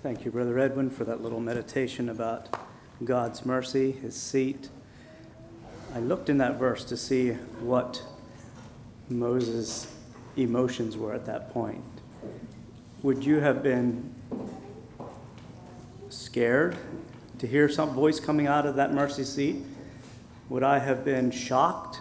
Thank you, Brother Edwin, for that little meditation about God's mercy, his seat. I looked in that verse to see what Moses' emotions were at that point. Would you have been scared to hear some voice coming out of that mercy seat? Would I have been shocked?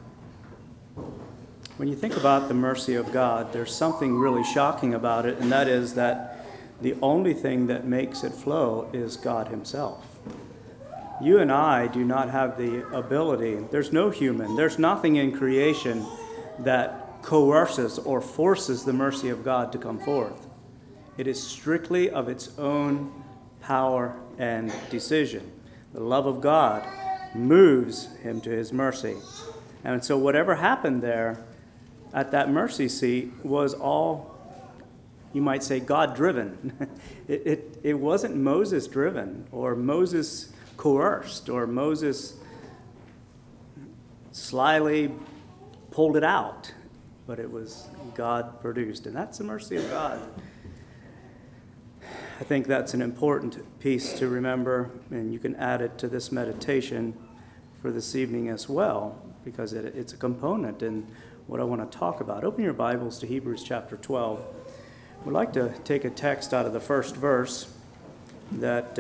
When you think about the mercy of God, there's something really shocking about it, and that is that the only thing that makes it flow is God himself. You and I do not have the ability. There's no human. There's nothing in creation that coerces or forces the mercy of God to come forth. It is strictly of its own power and decision. The love of God moves him to his mercy. And so whatever happened there at that mercy seat was all, you might say, God-driven. It wasn't Moses-driven or Moses coerced or Moses slyly pulled it out, but it was God-produced, and that's the mercy of God. I think that's an important piece to remember, and you can add it to this meditation for this evening as well, because it's a component in what I want to talk about. Open your Bibles to Hebrews chapter 12. We'd like to take a text out of the first verse that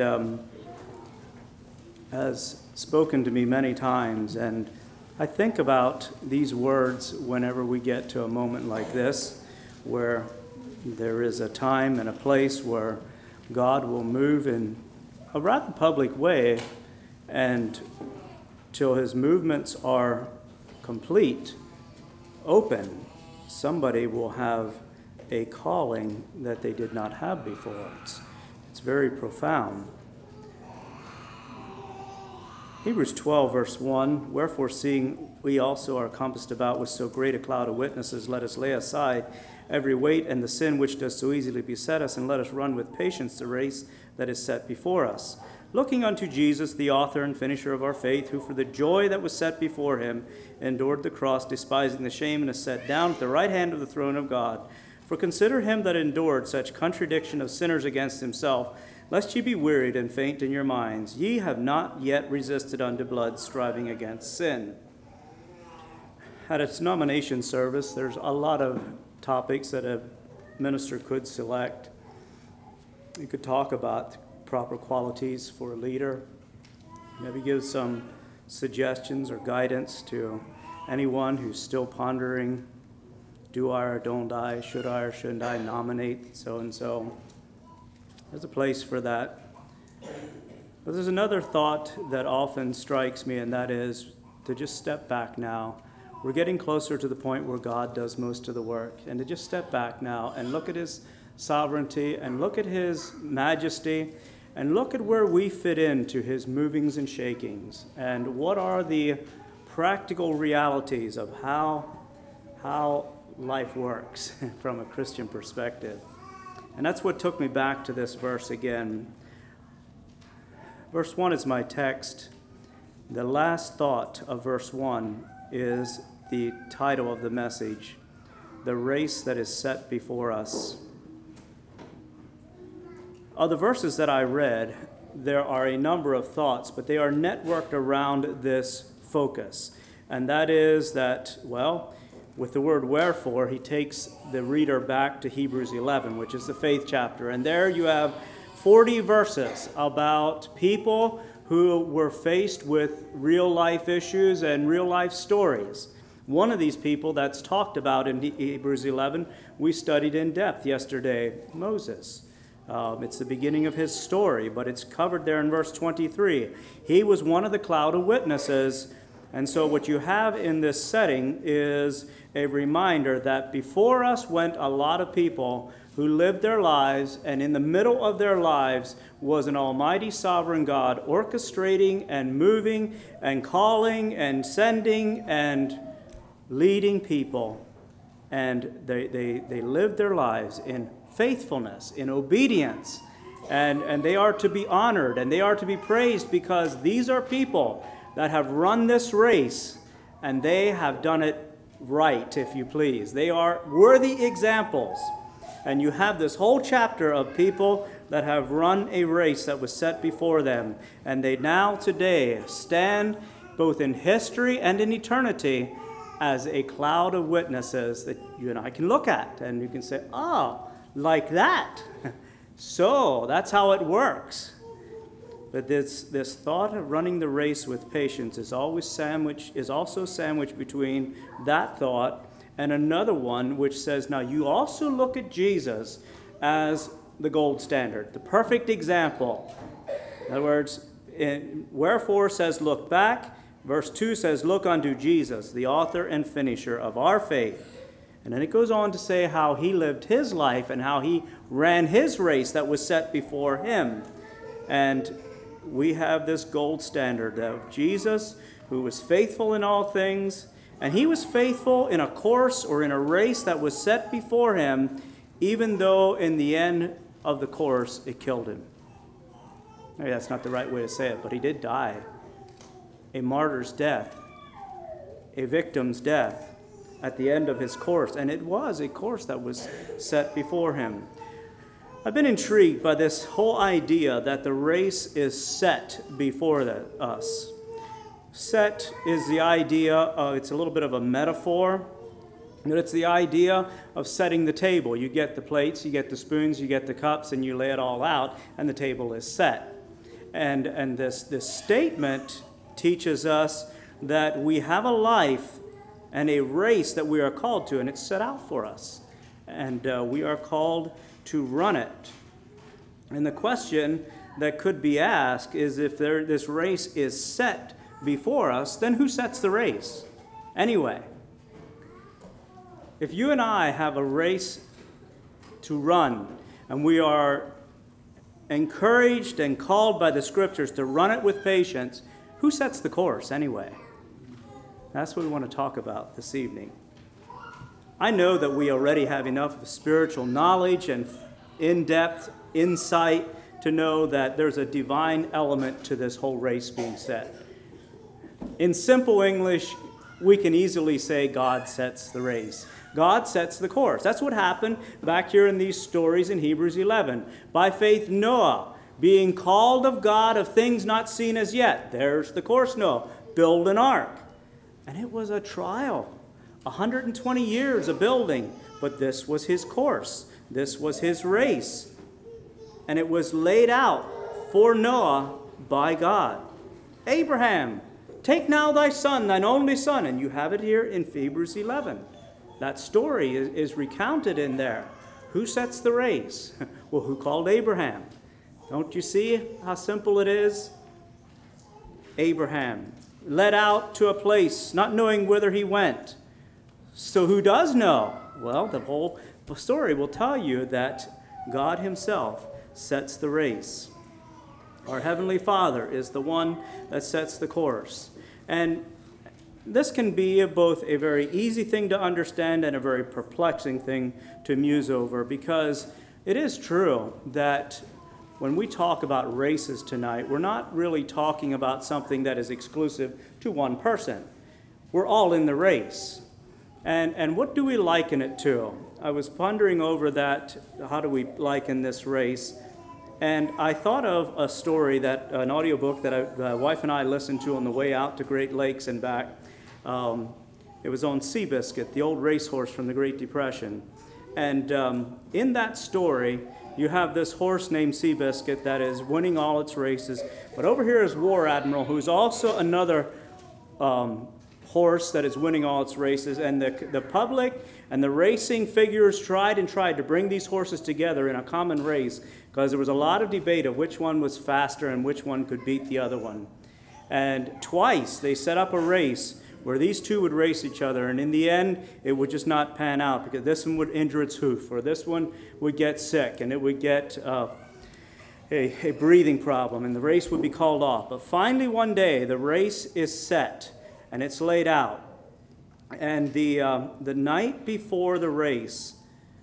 has spoken to me many times, and I think about these words whenever we get to a moment like this, where there is a time and a place where God will move in a rather public way, and till his movements are complete, open, somebody will have a calling that they did not have before. It's very profound. Hebrews 12, verse 1, "Wherefore, seeing we also are compassed about with so great a cloud of witnesses, let us lay aside every weight and the sin which does so easily beset us, and let us run with patience the race that is set before us. Looking unto Jesus, the author and finisher of our faith, who for the joy that was set before him endured the cross, despising the shame, and is set down at the right hand of the throne of God. For consider him that endured such contradiction of sinners against himself, lest ye be wearied and faint in your minds. Ye have not yet resisted unto blood, striving against sin." At its nomination service, there's a lot of topics that a minister could select. You could talk about proper qualities for a leader, maybe give some suggestions or guidance to anyone who's still pondering, do I or don't I, should I or shouldn't I nominate so-and-so. There's a place for that. But there's another thought that often strikes me, and that is to just step back now. We're getting closer to the point where God does most of the work, and to just step back now and look at his sovereignty and look at his majesty and look at where we fit into his movings and shakings, and what are the practical realities of how life works from a Christian perspective. And that's what took me back to this verse again. Verse 1 is my text. The last thought of verse 1 is the title of the message, "The Race That Is Set Before Us." Of the verses that I read, there are a number of thoughts, but they are networked around this focus. And that is that, well, with the word wherefore, he takes the reader back to Hebrews 11, which is the faith chapter. And there you have 40 verses about people who were faced with real life issues and real life stories. One of these people that's talked about in Hebrews 11, we studied in depth yesterday, Moses. It's the beginning of his story, but it's covered there in verse 23. He was one of the cloud of witnesses. And so what you have in this setting is a reminder that before us went a lot of people who lived their lives, and in the middle of their lives was an almighty sovereign God orchestrating and moving and calling and sending and leading people. And they lived their lives in faithfulness, in obedience, and they are to be honored and they are to be praised, because these are people that have run this race and they have done it right, if you please. They are worthy examples And you have this whole chapter of people that have run a race that was set before them. And they now today stand both in history and in eternity as a cloud of witnesses that you and I can look at. And you can say, oh, like that. So that's how it works. But this thought of running the race with patience is also sandwiched between that thought and another one which says, now you also look at Jesus as the gold standard, the perfect example. In other words, wherefore says look back. Verse 2 says look unto Jesus, the author and finisher of our faith. And then it goes on to say how he lived his life and how he ran his race that was set before him. And we have this gold standard of Jesus, who was faithful in all things, and he was faithful in a course or in a race that was set before him, even though in the end of the course it killed him. Maybe that's not the right way to say it, but he did die. A martyr's death, a victim's death at the end of his course, and it was a course that was set before him. I've been intrigued by this whole idea that the race is set before us. Set is the idea, it's a little bit of a metaphor, but it's the idea of setting the table. You get the plates, you get the spoons, you get the cups, and you lay it all out, and the table is set. And this statement teaches us that we have a life and a race that we are called to, and it's set out for us. And we are called to run it. And the question that could be asked is, if this race is set before us, then who sets the race anyway? If you and I have a race to run, and we are encouraged and called by the Scriptures to run it with patience, who sets the course anyway? That's what we want to talk about this evening. I know that we already have enough spiritual knowledge and in-depth insight to know that there's a divine element to this whole race being set. In simple English, we can easily say God sets the race. God sets the course. That's what happened back here in these stories in Hebrews 11. By faith, Noah, being called of God of things not seen as yet. There's the course, Noah. Build an ark. And it was a trial. 120 years of building, but this was his course. This was his race. And it was laid out for Noah by God. Abraham, take now thy son, thine only son, and you have it here in Hebrews 11. That story is recounted in there. Who sets the race? Well, who called Abraham? Don't you see how simple it is? Abraham, led out to a place, not knowing whither he went. So who does know? Well, the whole story will tell you that God himself sets the race. Our Heavenly Father is the one that sets the course. And this can be both a very easy thing to understand and a very perplexing thing to muse over, because it is true that when we talk about races tonight, we're not really talking about something that is exclusive to one person. We're all in the race. And what do we liken it to? I was pondering over that, how do we liken this race? And I thought of a story, an audiobook that my wife and I listened to on the way out to Great Lakes and back. It was on Seabiscuit, the old racehorse from the Great Depression. And in that story, you have this horse named Seabiscuit that is winning all its races. But over here is War Admiral, who's also another horse that is winning all its races. And the public and the racing figures tried to bring these horses together in a common race, because there was a lot of debate of which one was faster and which one could beat the other one. And twice they set up a race where these two would race each other, and in the end, it would just not pan out, because this one would injure its hoof, or this one would get sick, and it would get a breathing problem, and the race would be called off. But finally, one day, the race is set, and it's laid out. And the night before the race,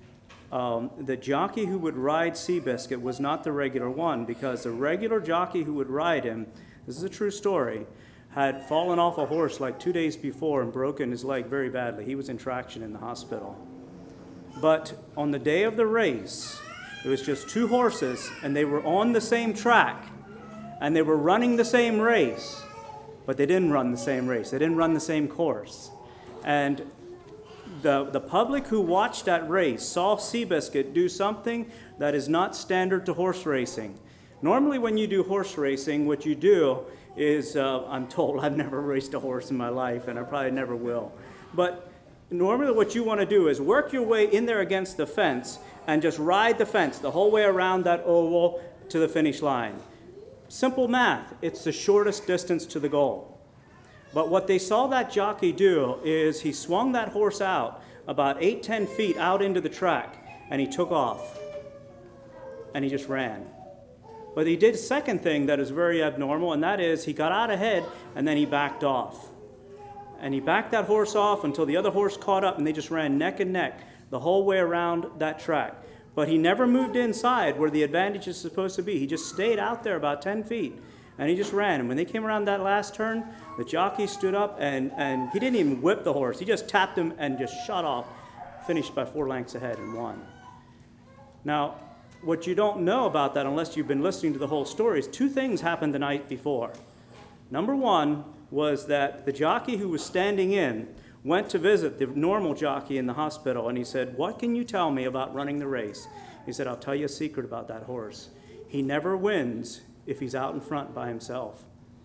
the jockey who would ride Seabiscuit was not the regular one, because the regular jockey who would ride him, this is a true story, had fallen off a horse like 2 days before and broken his leg very badly. He was in traction in the hospital. But on the day of the race, it was just two horses, and they were on the same track, and they were running the same race, but they didn't run the same race. They didn't run the same course. And the public who watched that race saw Seabiscuit do something that is not standard to horse racing. Normally when you do horse racing, what you do is, I'm told, I've never raced a horse in my life, and I probably never will. But normally what you want to do is work your way in there against the fence and just ride the fence the whole way around that oval to the finish line. Simple math. It's the shortest distance to the goal. But what they saw that jockey do is he swung that horse out about 8-10 feet out into the track, and he took off, and he just ran. But he did a second thing that is very abnormal, and that is he got out ahead, and then he backed off. And he backed that horse off until the other horse caught up, and they just ran neck and neck the whole way around that track. But he never moved inside where the advantage is supposed to be. He just stayed out there about 10 feet. And he just ran. And when they came around that last turn, the jockey stood up, and he didn't even whip the horse. He just tapped him and just shot off, finished by 4 lengths ahead and won. Now, what you don't know about that, unless you've been listening to the whole story, is 2 things happened the night before. Number 1 was that the jockey who was standing in went to visit the normal jockey in the hospital, and he said, "What can you tell me about running the race?" He said, "I'll tell you a secret about that horse. He never wins if he's out in front by himself.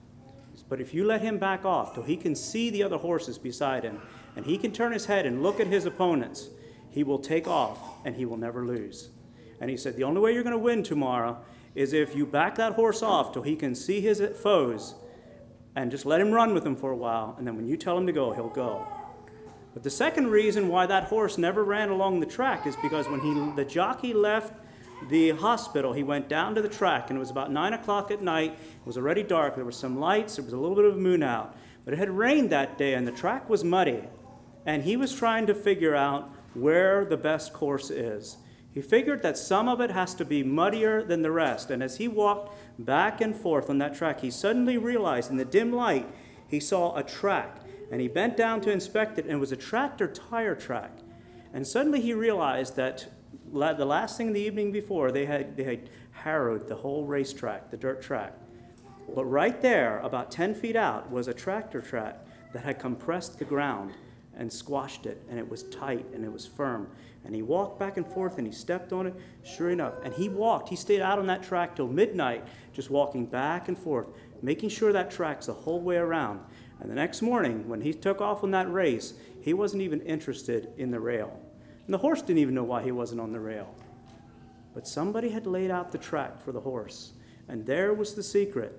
But if you let him back off till he can see the other horses beside him, and he can turn his head and look at his opponents, he will take off and he will never lose." And he said, the only way you're going to win tomorrow is if you back that horse off till he can see his foes and just let him run with them for a while, and then when you tell him to go, he'll go. But the second reason why that horse never ran along the track is because when the jockey left the hospital, he went down to the track, and it was about 9 o'clock at night. It was already dark. There were some lights. There was a little bit of a moon out. But it had rained that day, and the track was muddy. And he was trying to figure out where the best course is. He figured that some of it has to be muddier than the rest. And as he walked back and forth on that track, he suddenly realized in the dim light, he saw a track. And he bent down to inspect it, and it was a tractor tire track. And suddenly he realized that the last thing the evening before, they had harrowed the whole racetrack, the dirt track. But right there, about 10 feet out, was a tractor track that had compressed the ground and squashed it, and it was tight and it was firm. And he walked back and forth, and he stepped on it, sure enough. And he stayed out on that track till midnight, just walking back and forth, making sure that track's the whole way around. And the next morning, when he took off on that race, he wasn't even interested in the rail. And the horse didn't even know why he wasn't on the rail. But somebody had laid out the track for the horse. And there was the secret.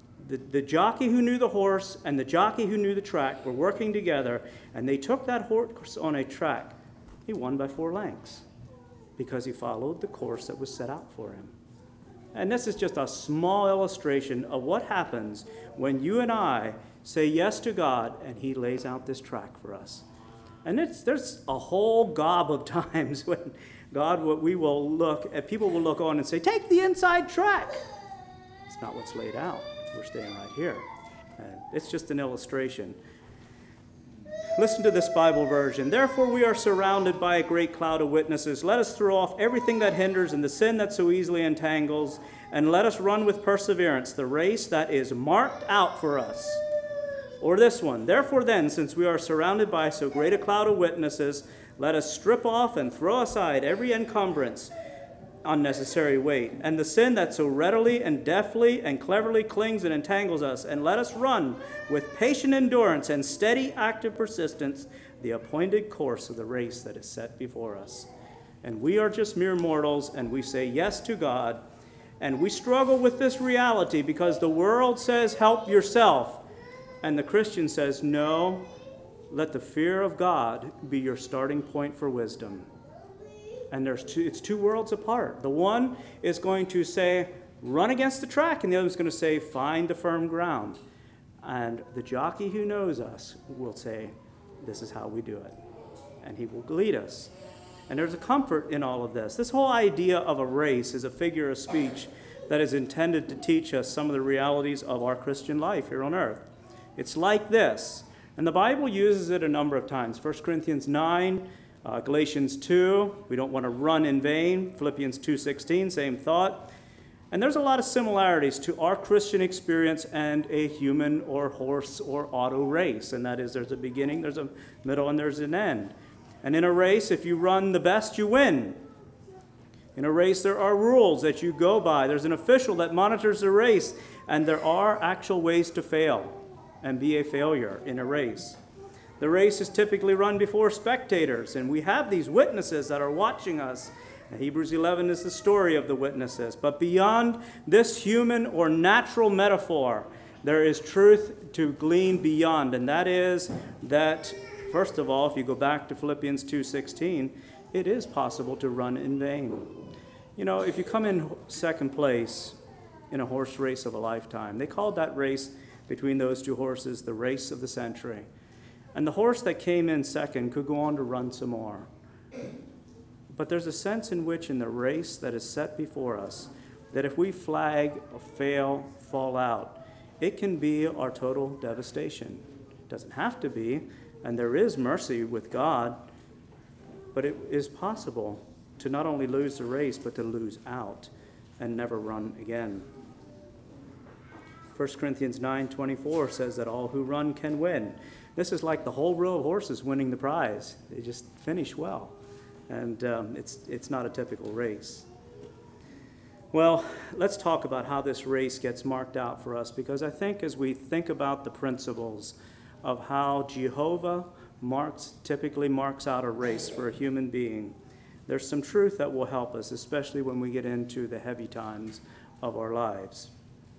The jockey who knew the horse and the jockey who knew the track were working together, and they took that horse on a track. He won by 4 lengths because he followed the course that was set out for him. And this is just a small illustration of what happens when you and I say yes to God and he lays out this track for us. And there's a whole gob of times when people will look on and say, "Take the inside track." It's not what's laid out. We're staying right here. And it's just an illustration. Listen to this Bible version. "Therefore we are surrounded by a great cloud of witnesses. Let us throw off everything that hinders and the sin that so easily entangles, and let us run with perseverance the race that is marked out for us." Or this one, "Therefore then, since we are surrounded by so great a cloud of witnesses, let us strip off and throw aside every encumbrance, unnecessary weight, and the sin that so readily and deftly and cleverly clings and entangles us, and let us run with patient endurance and steady active persistence the appointed course of the race that is set before us." And we are just mere mortals, and we say yes to God, and we struggle with this reality because the world says, "Help yourself." And the Christian says, "No, let the fear of God be your starting point for wisdom." And it's 2 worlds apart. The one is going to say, "Run against the track," and the other is going to say, "Find the firm ground." And the jockey who knows us will say, "This is how we do it." And he will lead us. And there's a comfort in all of this. This whole idea of a race is a figure of speech that is intended to teach us some of the realities of our Christian life here on earth. It's like this, and the Bible uses it a number of times. 1 Corinthians 9, Galatians 2, we don't want to run in vain. Philippians 2:16, same thought. And there's a lot of similarities to our Christian experience and a human or horse or auto race. And that is, there's a beginning, there's a middle, and there's an end. And in a race, if you run the best, you win. In a race, there are rules that you go by. There's an official that monitors the race. And there are actual ways to fail and be a failure in a race. The race is typically run before spectators, and we have these witnesses that are watching us. Hebrews 11 is the story of the witnesses. But beyond this human or natural metaphor, there is truth to glean beyond, and that is that, first of all, if you go back to Philippians 2:16, it is possible to run in vain. You know, if you come in second place in a horse race of a lifetime, they called that race between those two horses the race of the century. And the horse that came in second could go on to run some more. But there's a sense in which in the race that is set before us, that if we flag or fail, fall out, it can be our total devastation. It doesn't have to be, and there is mercy with God, but it is possible to not only lose the race, but to lose out and never run again. 1 Corinthians 9:24 says that all who run can win. This is like the whole row of horses winning the prize. They just finish well. And it's not a typical race. Well, let's talk about how this race gets marked out for us, because I think as we think about the principles of how Jehovah typically marks out a race for a human being, there's some truth that will help us, especially when we get into the heavy times of our lives.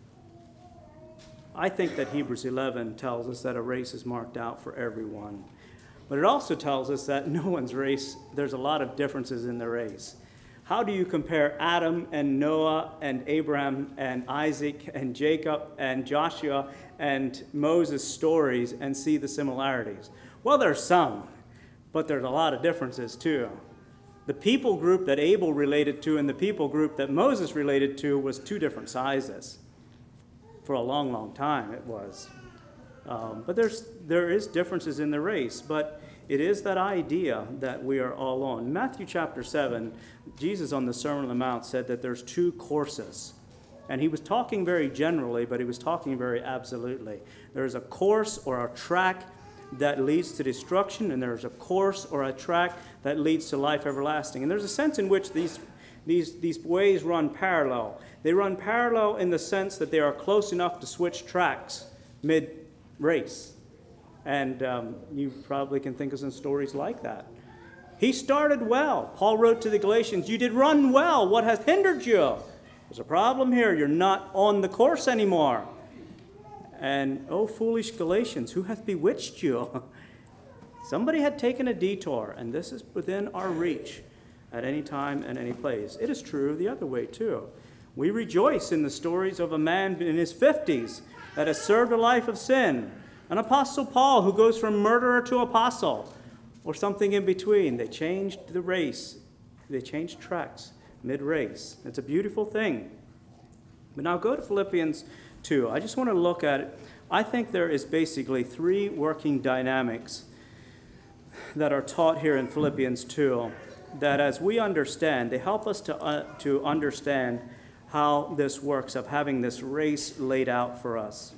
I think that Hebrews 11 tells us that a race is marked out for everyone. But it also tells us that no one's race, there's a lot of differences in the race. How do you compare Adam and Noah and Abraham and Isaac and Jacob and Joshua and Moses' stories and see the similarities? Well, there's some, but there's a lot of differences too. The people group that Abel related to and the people group that Moses related to was two different sizes. For a long, long time it was. But there is differences in the race, but it is that idea that we are all on. In Matthew chapter 7, Jesus on the Sermon on the Mount said that there's two courses. And he was talking very generally, but he was talking very absolutely. There's a course or a track that leads to destruction, and there's a course or a track that leads to life everlasting. And there's a sense in which these ways run parallel. They run parallel in the sense that they are close enough to switch tracks mid-race. And you probably can think of some stories like that. He started well. Paul wrote to the Galatians, "You did run well. What has hindered you?" There's a problem here. You're not on the course anymore. And, "Oh, foolish Galatians, who hath bewitched you?" Somebody had taken a detour, and this is within our reach at any time and any place. It is true the other way, too. We rejoice in the stories of a man in his 50s that has served a life of sin. An Apostle Paul who goes from murderer to apostle, or something in between. They changed the race. They changed tracks mid-race. It's a beautiful thing. But now go to Philippians 2. I just want to look at it. I think there is basically three working dynamics that are taught here in Philippians 2 that as we understand, they help us to understand how this works of having this race laid out for us.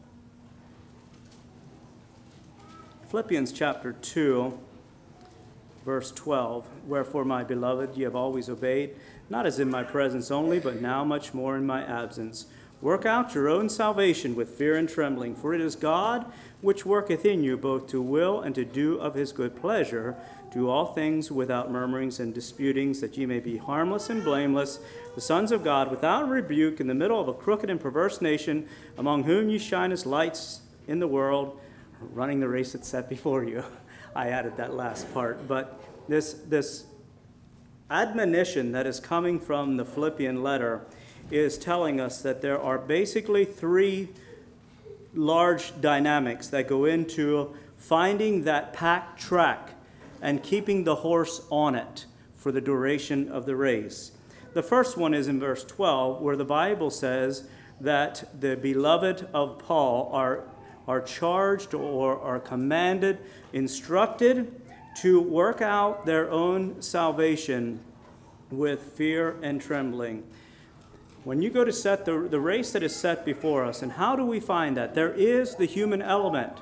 Philippians chapter 2, verse 12, "Wherefore, my beloved, ye have always obeyed, not as in my presence only, but now much more in my absence. Work out your own salvation with fear and trembling, for it is God which worketh in you both to will and to do of his good pleasure. Do all things without murmurings and disputings, that ye may be harmless and blameless, the sons of God, without rebuke, in the middle of a crooked and perverse nation, among whom ye shine as lights in the world, running the race that's set before you." I added that last part. But this admonition that is coming from the Philippian letter is telling us that there are basically three large dynamics that go into finding that packed track and keeping the horse on it for the duration of the race. The first one is in verse 12, where the Bible says that the beloved of Paul are charged or are commanded, instructed to work out their own salvation with fear and trembling. When you go to set the race that is set before us, and how do we find that? There is the human element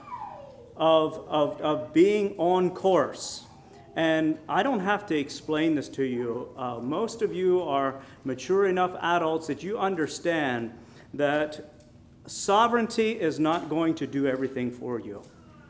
of being on course. And I don't have to explain this to you. Most of you are mature enough adults that you understand that sovereignty is not going to do everything for you.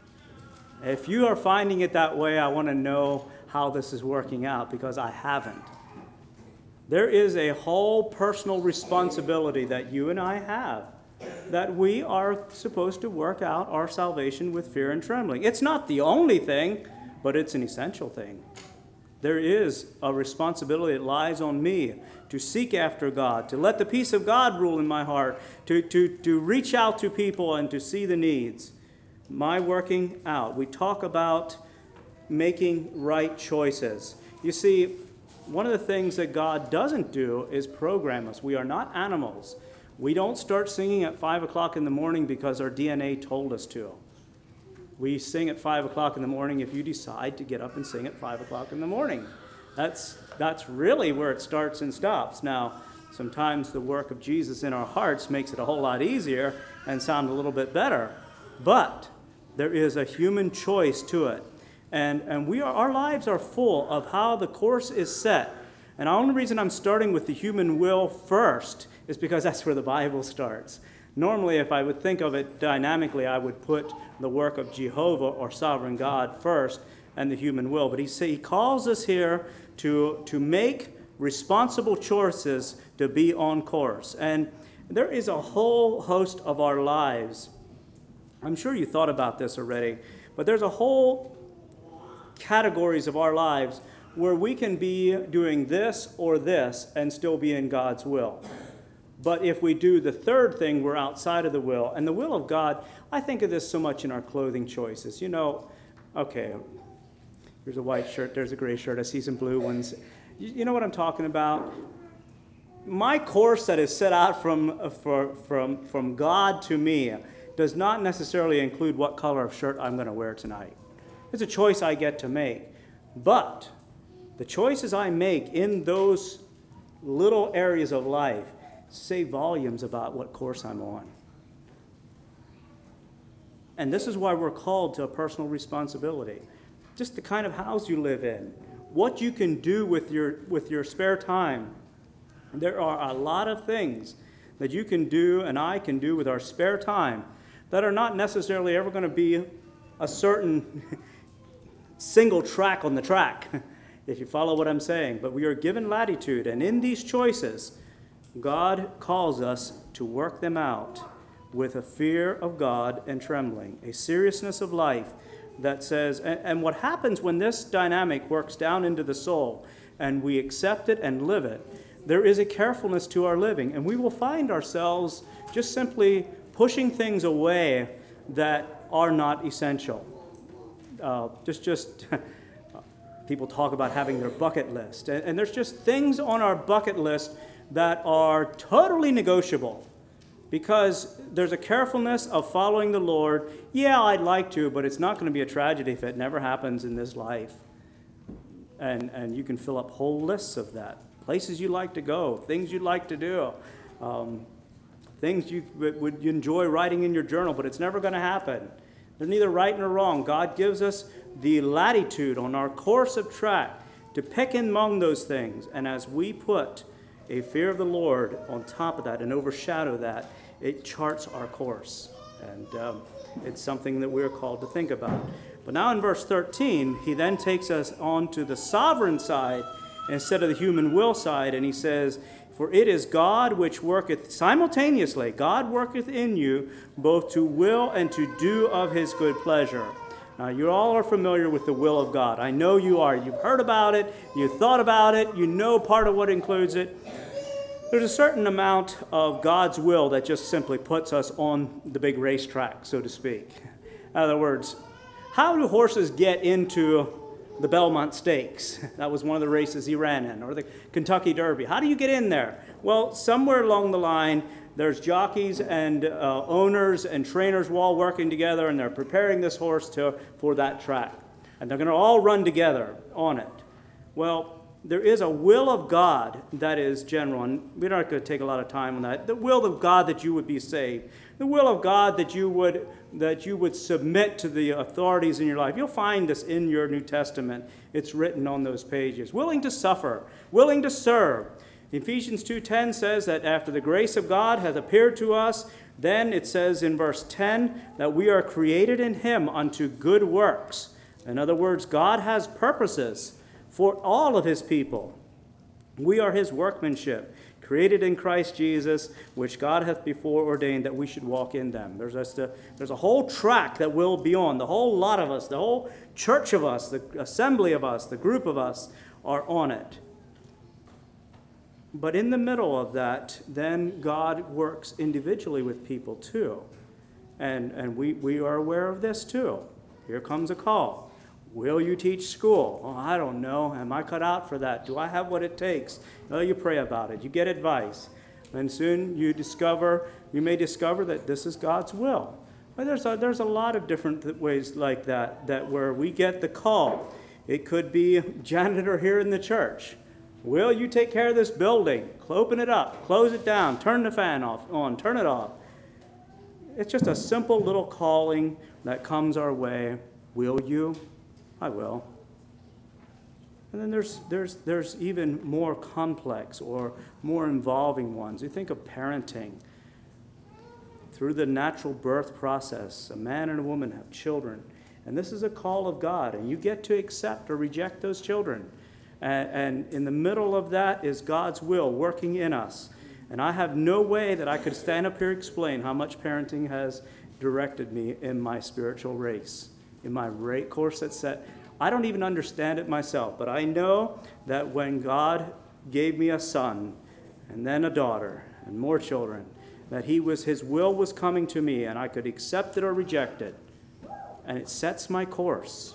If you are finding it that way, I want to know how this is working out, because I haven't. There is a whole personal responsibility that you and I have, that we are supposed to work out our salvation with fear and trembling. It's not the only thing, but it's an essential thing. There is a responsibility that lies on me to seek after God, to let the peace of God rule in my heart, to reach out to people and to see the needs. My working out. We talk about making right choices. You see, one of the things that God doesn't do is program us. We are not animals. We don't start singing at 5 o'clock in the morning because our DNA told us to. We sing at 5 o'clock in the morning if you decide to get up and sing at 5 o'clock in the morning. That's really where it starts and stops. Now, sometimes the work of Jesus in our hearts makes it a whole lot easier and sound a little bit better. But there is a human choice to it. And our lives are full of how the course is set. And the only reason I'm starting with the human will first is because that's where the Bible starts. Normally, if I would think of it dynamically, I would put the work of Jehovah or sovereign God first and the human will. But he calls us here to make responsible choices to be on course. And there is a whole host of our lives. I'm sure you thought about this already, but there's a whole categories of our lives where we can be doing this or this and still be in God's will. But if we do the third thing, we're outside of the will. And the will of God, I think of this so much in our clothing choices. Okay, here's a white shirt, there's a gray shirt, I see some blue ones. You know what I'm talking about? My course that is set out from God to me does not necessarily include what color of shirt I'm going to wear tonight. It's a choice I get to make. But the choices I make in those little areas of life say volumes about what course I'm on. And this is why we're called to a personal responsibility. Just the kind of house you live in, what you can do with your spare time. There are a lot of things that you can do and I can do with our spare time that are not necessarily ever going to be a certain single track on the track, if you follow what I'm saying. But we are given latitude, and in these choices, God calls us to work them out with a fear of God and trembling, a seriousness of life that says, and what happens when this dynamic works down into the soul and we accept it and live it, there is a carefulness to our living, and we will find ourselves just simply pushing things away that are not essential. People talk about having their bucket list, and there's just things on our bucket list that are totally negotiable because there's a carefulness of following the Lord. Yeah, I'd like to, but it's not going to be a tragedy if it never happens in this life. And you can fill up whole lists of that. Places you like to go, things you'd like to do, things you would enjoy writing in your journal, but it's never going to happen. They're neither right nor wrong. God gives us the latitude on our course of track to pick among those things. And as we put a fear of the Lord on top of that and overshadow that, it charts our course. And it's something that we're called to think about. But now in verse 13, he then takes us on to the sovereign side instead of the human will side, and he says, "For it is God which worketh simultaneously, God worketh in you, both to will and to do of his good pleasure." Now, you all are familiar with the will of God. I know you are. You've heard about it. You thought about it. You know part of what includes it. There's a certain amount of God's will that just simply puts us on the big racetrack, so to speak. In other words, how do horses get into the Belmont Stakes? That was one of the races he ran in, or the Kentucky Derby. How do you get in there? Well, somewhere along the line, there's jockeys and owners and trainers all working together, and they're preparing this horse for that track. and they're going to all run together on it. Well, there is a will of God that is general, and we're not going to take a lot of time on that. The will of God that you would be saved. The will of God that you would submit to the authorities in your life. You'll find this in your New Testament. It's written on those pages. Willing to suffer, willing to serve. Ephesians 2:10 says that after the grace of God hath appeared to us, then it says in verse 10 that we are created in him unto good works. In other words, God has purposes for all of his people. We are his workmanship, created in Christ Jesus, which God hath before ordained that we should walk in them. There's a whole track that we'll be on. The whole lot of us, the whole church of us, the assembly of us, the group of us are on it. But in the middle of that, then God works individually with people too. And we are aware of this too. Here comes a call. Will you teach school? Oh, I don't know. Am I cut out for that? Do I have what it takes? No, you pray about it. You get advice. And soon you may discover that this is God's will. But there's a lot of different ways like that where we get the call. It could be janitor here in the church. Will you take care of this building? Open it up, close it down, turn the fan on, turn it off. It's just a simple little calling that comes our way. Will you? I will. And then there's even more complex or more involving ones. You think of parenting. Through the natural birth process, a man and a woman have children. And this is a call of God, and you get to accept or reject those children. And in the middle of that is God's will working in us. And I have no way that I could stand up here and explain how much parenting has directed me in my spiritual race, in my course that's set. I don't even understand it myself, but I know that when God gave me a son and then a daughter and more children, that his will was coming to me and I could accept it or reject it. And it sets my course.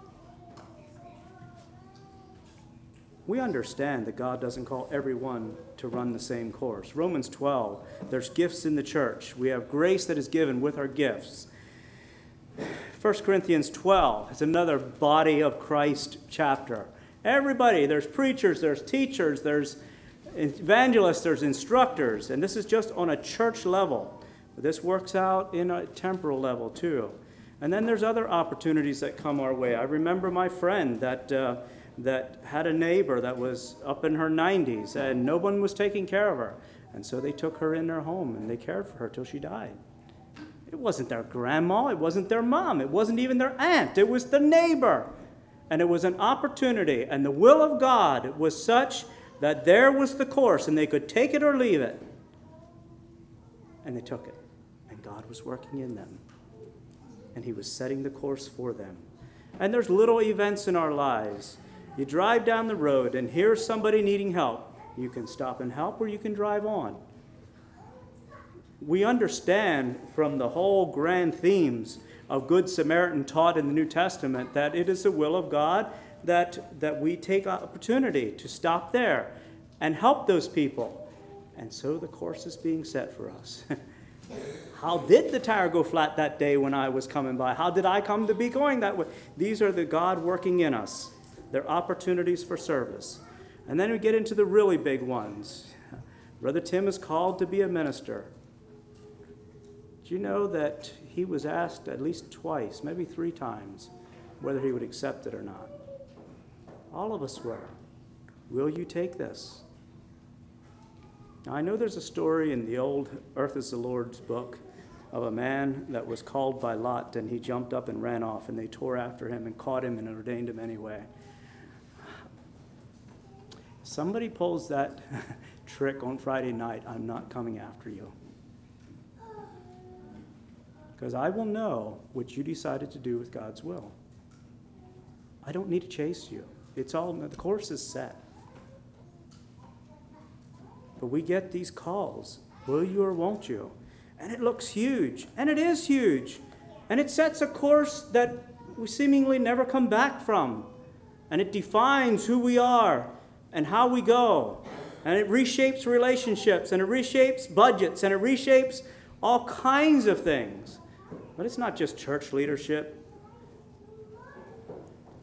We understand that God doesn't call everyone to run the same course. Romans 12, there's gifts in the church. We have grace that is given with our gifts. 1 Corinthians 12 is another body of Christ chapter. Everybody, there's preachers, there's teachers, there's evangelists, there's instructors, and this is just on a church level. But this works out in a temporal level too. And then there's other opportunities that come our way. I remember my friend that had a neighbor that was up in her 90s, and no one was taking care of her. And so they took her in their home, and they cared for her till she died. It wasn't their grandma. It wasn't their mom. It wasn't even their aunt. It was the neighbor. And it was an opportunity. And the will of God was such that there was the course, and they could take it or leave it. And they took it. And God was working in them. And he was setting the course for them. And there's little events in our lives. You drive down the road, and here's somebody needing help. You can stop and help, or you can drive on. We understand from the whole grand themes of Good Samaritan taught in the New Testament that it is the will of God that we take opportunity to stop there and help those people. And so the course is being set for us. How did the tire go flat that day when I was coming by? How did I come to be going that way? These are the God working in us. They're opportunities for service. And then we get into the really big ones. Brother Tim is called to be a minister. Do you know that he was asked at least twice, maybe 3 times, whether he would accept it or not? All of us were. Will you take this? Now, I know there's a story in the old Earth is the Lord's book of a man that was called by Lot, and he jumped up and ran off, and they tore after him and caught him and ordained him anyway. Somebody pulls that trick on Friday night, I'm not coming after you. Because I will know what you decided to do with God's will. I don't need to chase you. It's all, the course is set. But we get these calls, will you or won't you? And it looks huge, and it is huge. And it sets a course that we seemingly never come back from. And it defines who we are and how we go. And it reshapes relationships, and it reshapes budgets, and it reshapes all kinds of things. But it's not just church leadership.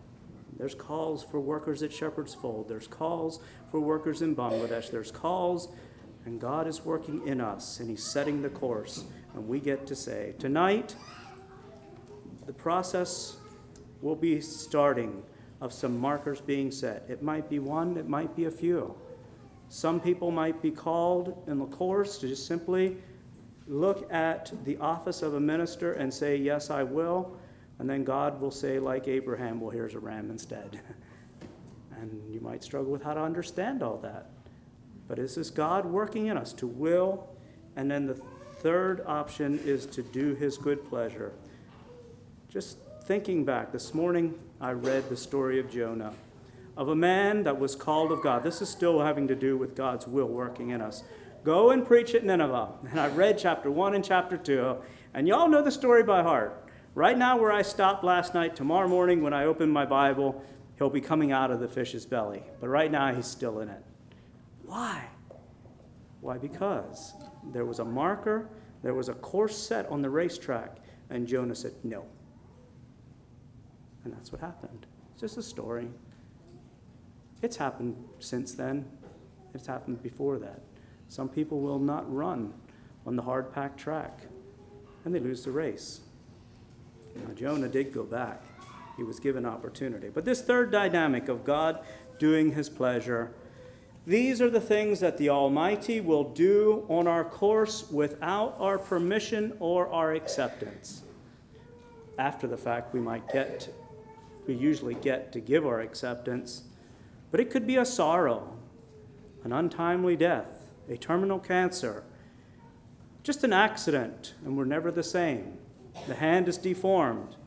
There's calls for workers at Shepherd's Fold. There's calls for workers in Bangladesh. There's calls, and God is working in us, and he's setting the course. And we get to say, tonight, the process will be starting of some markers being set. It might be one, it might be a few. Some people might be called in the course to just simply look at the office of a minister and say, yes, I will. And then God will say, like Abraham, well, here's a ram instead. And you might struggle with how to understand all that. But this is God working in us to will. And then the third option is to do his good pleasure. Just thinking back, this morning I read the story of Jonah, of a man that was called of God. This is still having to do with God's will working in us. Go and preach at Nineveh. And I read chapter 1 and chapter 2, and y'all know the story by heart. Right now where I stopped last night, tomorrow morning when I open my Bible, he'll be coming out of the fish's belly. But right now he's still in it. Why? Why? Because there was a marker, there was a course set on the racetrack, and Jonah said no. And that's what happened. It's just a story. It's happened since then. It's happened before that. Some people will not run on the hard-packed track, and they lose the race. Now, Jonah did go back. He was given opportunity. But this third dynamic of God doing his pleasure, these are the things that the Almighty will do on our course without our permission or our acceptance. After the fact, we usually get to give our acceptance, but it could be a sorrow, an untimely death, a terminal cancer, just an accident, and we're never the same. The hand is deformed.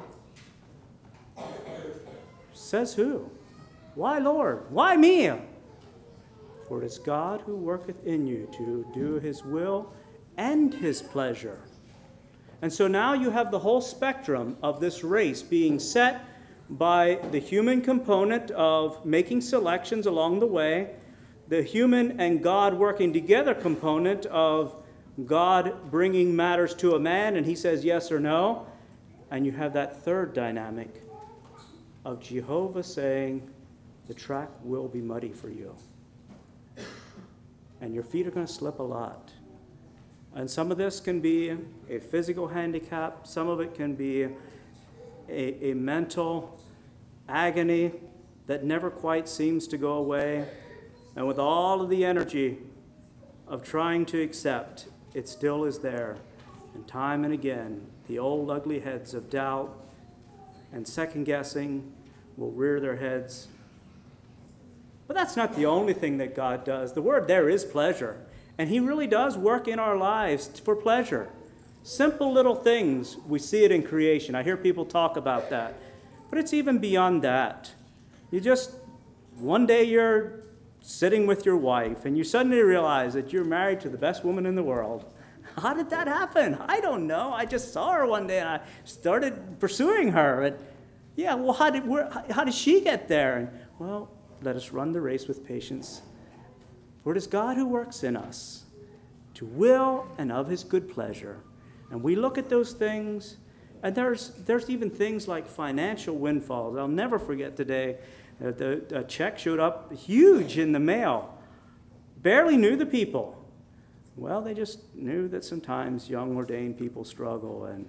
Says who? Why, Lord? Why me? For it is God who worketh in you to do his will and his pleasure. And so now you have the whole spectrum of this race being set by the human component of making selections along the way, the human and God working together component of God bringing matters to a man, and he says yes or no. And you have that third dynamic of Jehovah saying, the track will be muddy for you. And your feet are going to slip a lot. And some of this can be a physical handicap. Some of it can be a mental agony that never quite seems to go away. And with all of the energy of trying to accept, it still is there. And time and again, the old ugly heads of doubt and second-guessing will rear their heads. But that's not the only thing that God does. The word there is pleasure. And he really does work in our lives for pleasure. Simple little things, we see it in creation. I hear people talk about that. But it's even beyond that. One day you're sitting with your wife, and you suddenly realize that you're married to the best woman in the world. How did that happen? I don't know. I just saw her one day, and I started pursuing her. And how did she get there? And, well, let us run the race with patience. For it is God who works in us to will and of his good pleasure. And we look at those things, and there's even things like financial windfalls. I'll never forget today. A check showed up huge in the mail. Barely knew the people. Well, they just knew that sometimes young ordained people struggle, and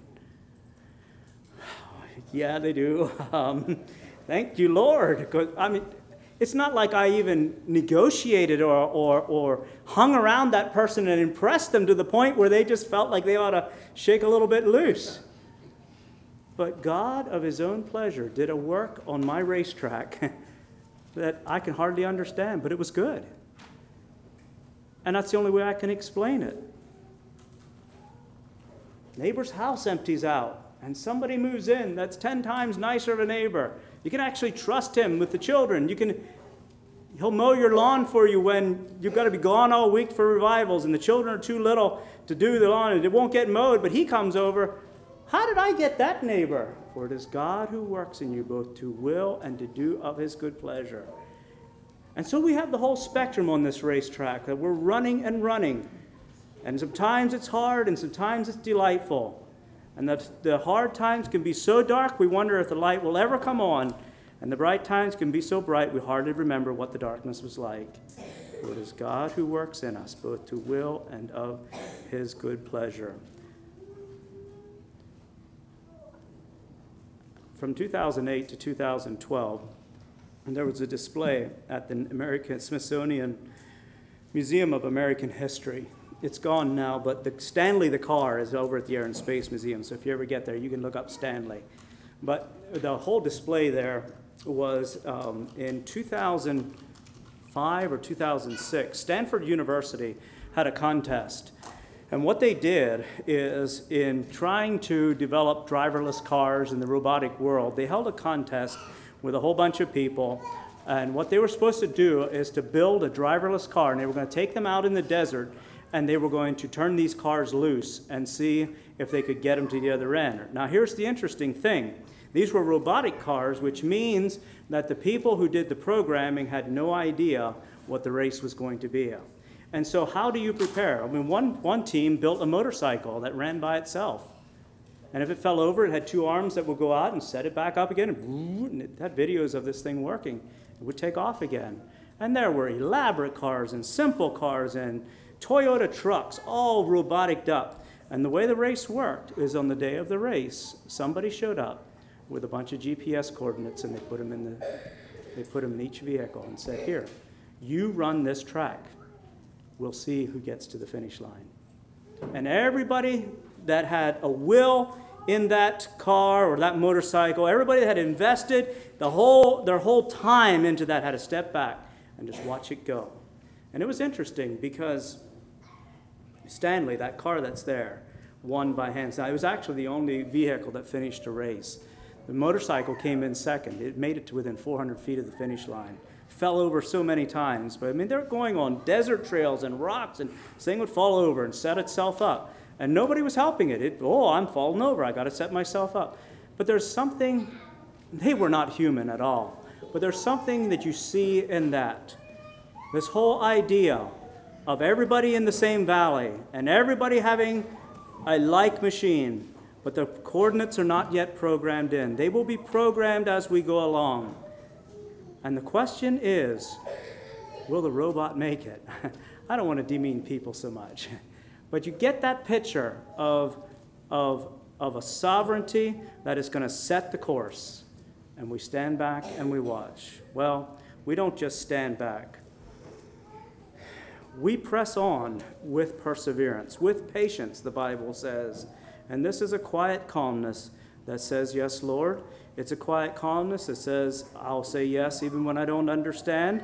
yeah, they do. Thank you, Lord. It's not like I even negotiated or hung around that person and impressed them to the point where they just felt like they ought to shake a little bit loose. But God, of his own pleasure, did a work on my racetrack that I can hardly understand, but it was good. And that's the only way I can explain it. Neighbor's house empties out, and somebody moves in that's 10 times nicer of a neighbor. You can actually trust him with the children. He'll mow your lawn for you when you've got to be gone all week for revivals, and the children are too little to do the lawn, and it won't get mowed, but he comes over. How did I get that neighbor? For it is God who works in you both to will and to do of his good pleasure. And so we have the whole spectrum on this racetrack that we're running and running. And sometimes it's hard and sometimes it's delightful. And the hard times can be so dark we wonder if the light will ever come on. And the bright times can be so bright we hardly remember what the darkness was like. For it is God who works in us, both to will and of his good pleasure. From 2008 to 2012, there was a display at the Smithsonian Museum of American History. It's gone now, but Stanley the car is over at the Air and Space Museum, so if you ever get there, you can look up Stanley. But the whole display there was in 2005 or 2006, Stanford University had a contest. And what they did is, in trying to develop driverless cars in the robotic world, they held a contest with a whole bunch of people. And what they were supposed to do is to build a driverless car, and they were going to take them out in the desert, and they were going to turn these cars loose and see if they could get them to the other end. Now, here's the interesting thing. These were robotic cars, which means that the people who did the programming had no idea what the race was going to be. And so how do you prepare? I mean, one team built a motorcycle that ran by itself. And if it fell over, it had two arms that would go out and set it back up again. And it had videos of this thing working. It would take off again. And there were elaborate cars and simple cars and Toyota trucks, all roboticed up. And the way the race worked is, on the day of the race, somebody showed up with a bunch of GPS coordinates, and they put them in each vehicle and said, "Here, you run this track. We'll see who gets to the finish line." And everybody that had a will in that car or that motorcycle, everybody that had invested their whole time into that had to step back and just watch it go. And it was interesting because Stanley, that car that's there, won by hands. Now, it was actually the only vehicle that finished a race. The motorcycle came in second. It made it to within 400 feet of the finish line. Fell over so many times. But, I mean, they're going on desert trails and rocks, and this thing would fall over and set itself up. And nobody was helping it. I'm falling over. I got to set myself up. But there's something, they were not human at all. But there's something that you see in that. This whole idea of everybody in the same valley and everybody having a like machine, but the coordinates are not yet programmed in. They will be programmed as we go along. And the question is, will the robot make it? I don't want to demean people so much. But you get that picture of a sovereignty that is going to set the course. And we stand back and we watch. Well, we don't just stand back. We press on with perseverance, with patience, the Bible says. And this is a quiet calmness that says, "Yes, Lord." It's a quiet calmness that says, "I'll say yes even when I don't understand."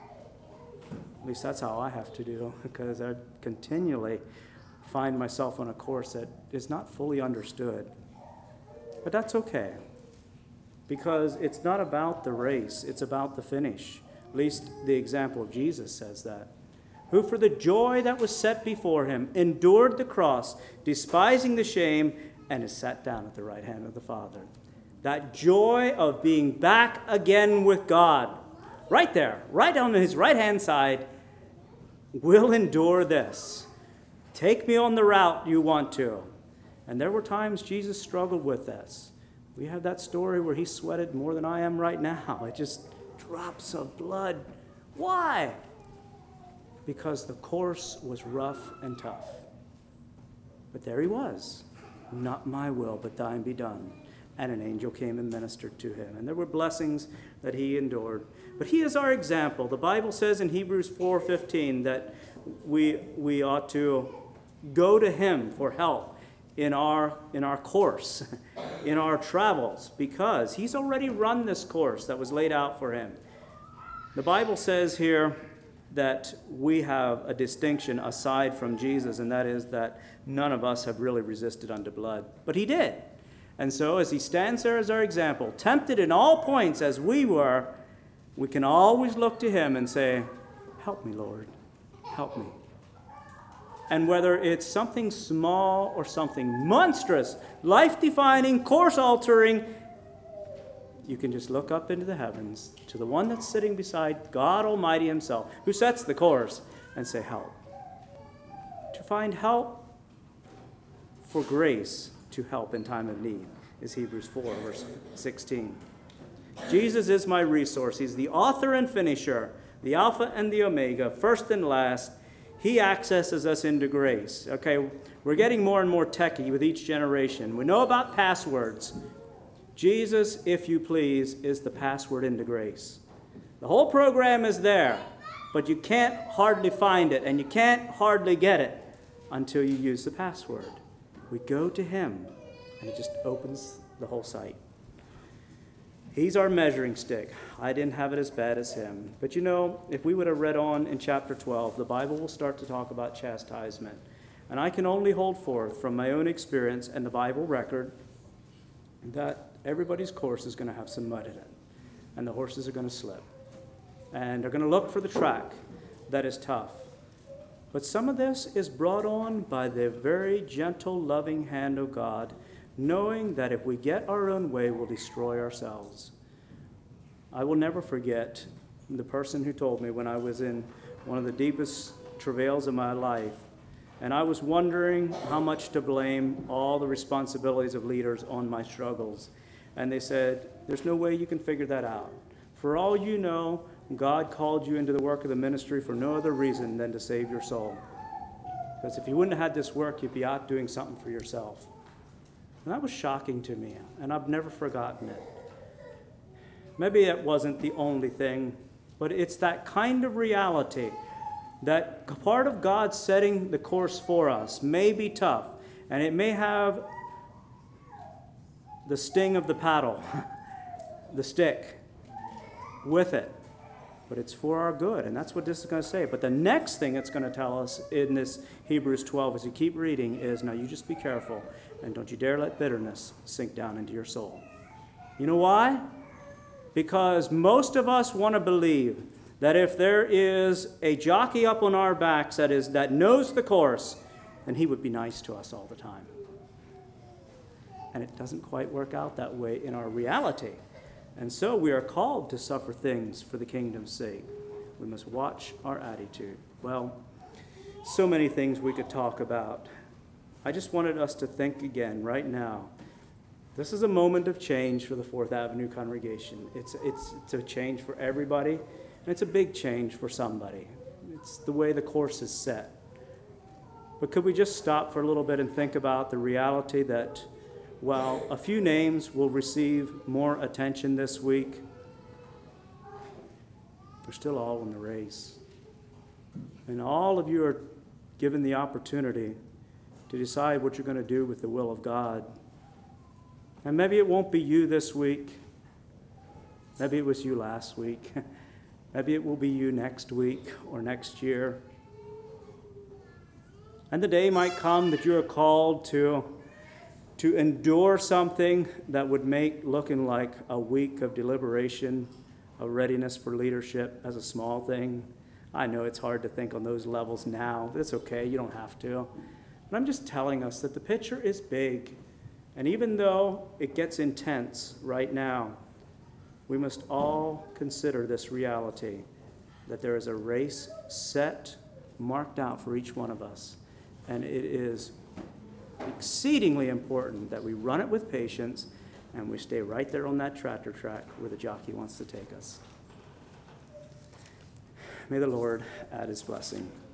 At least that's how I have to do, because I continually find myself on a course that is not fully understood. But that's okay, because it's not about the race, it's about the finish. At least the example of Jesus says that. Who for the joy that was set before him endured the cross, despising the shame, and is sat down at the right hand of the Father. That joy of being back again with God, right there, right on his right-hand side, will endure this. Take me on the route you want to. And there were times Jesus struggled with this. We have that story where he sweated more than I am right now. It just drops of blood. Why? Because the course was rough and tough. But there he was. "Not my will, but thine be done." And an angel came and ministered to him. And there were blessings that he endured. But he is our example. The Bible says in Hebrews 4:15 that we ought to go to him for help in our course, in our travels, because he's already run this course that was laid out for him. The Bible says here that we have a distinction aside from Jesus, and that is that none of us have really resisted unto blood. But he did. And so as he stands there as our example, tempted in all points as we were, we can always look to him and say, "Help me, Lord, help me." And whether it's something small or something monstrous, life-defining, course-altering, you can just look up into the heavens to the one that's sitting beside God Almighty himself, who sets the course, and say, "Help." To find help for grace to help in time of need is Hebrews 4, verse 16. Jesus is my resource. He's the author and finisher, the Alpha and the Omega, first and last. He accesses us into grace. Okay, we're getting more and more techie with each generation. We know about passwords. Jesus, if you please, is the password into grace. The whole program is there, but you can't hardly find it, and you can't hardly get it until you use the password. We go to him, and it just opens the whole site. He's our measuring stick. I didn't have it as bad as him. But you know, if we would have read on in chapter 12, the Bible will start to talk about chastisement. And I can only hold forth from my own experience and the Bible record that everybody's course is going to have some mud in it. And the horses are going to slip. And they're going to look for the track that is tough. But some of this is brought on by the very gentle, loving hand of God, knowing that if we get our own way, we'll destroy ourselves. I will never forget the person who told me when I was in one of the deepest travails of my life, and I was wondering how much to blame all the responsibilities of leaders on my struggles. And they said, there's no way you can figure that out. For all you know, God called you into the work of the ministry for no other reason than to save your soul. Because if you wouldn't have had this work, you'd be out doing something for yourself. And that was shocking to me, and I've never forgotten it. Maybe it wasn't the only thing, but it's that kind of reality that part of God setting the course for us may be tough, and it may have the sting of the paddle, the stick, with it. But it's for our good, and that's what this is going to say. But the next thing it's going to tell us in this Hebrews 12, as you keep reading, is, now you just be careful, and don't you dare let bitterness sink down into your soul. You know why? Because most of us want to believe that if there is a jockey up on our backs that knows the course, then he would be nice to us all the time. And it doesn't quite work out that way in our reality. And so we are called to suffer things for the kingdom's sake. We must watch our attitude. Well, so many things we could talk about. I just wanted us to think again right now. This is a moment of change for the Fourth Avenue congregation. It's a change for everybody, and it's a big change for somebody. It's the way the course is set. But could we just stop for a little bit and think about the reality that while a few names will receive more attention this week, they're still all in the race. And all of you are given the opportunity to decide what you're going to do with the will of God. And maybe it won't be you this week. Maybe it was you last week. Maybe it will be you next week or next year. And the day might come that you are called to endure something that would make looking like a week of deliberation, a readiness for leadership as a small thing. I know it's hard to think on those levels now, but it's okay, you don't have to. But I'm just telling us that the picture is big, and even though it gets intense right now, we must all consider this reality, that there is a race set, marked out for each one of us, and it is exceedingly important that we run it with patience and we stay right there on that tractor track where the jockey wants to take us. May the Lord add his blessing.